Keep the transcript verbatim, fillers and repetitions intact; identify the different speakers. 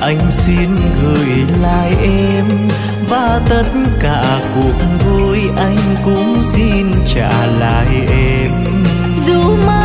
Speaker 1: anh xin gửi lại em, và tất cả cuộc vui anh cũng xin trả lại em.
Speaker 2: Dù mai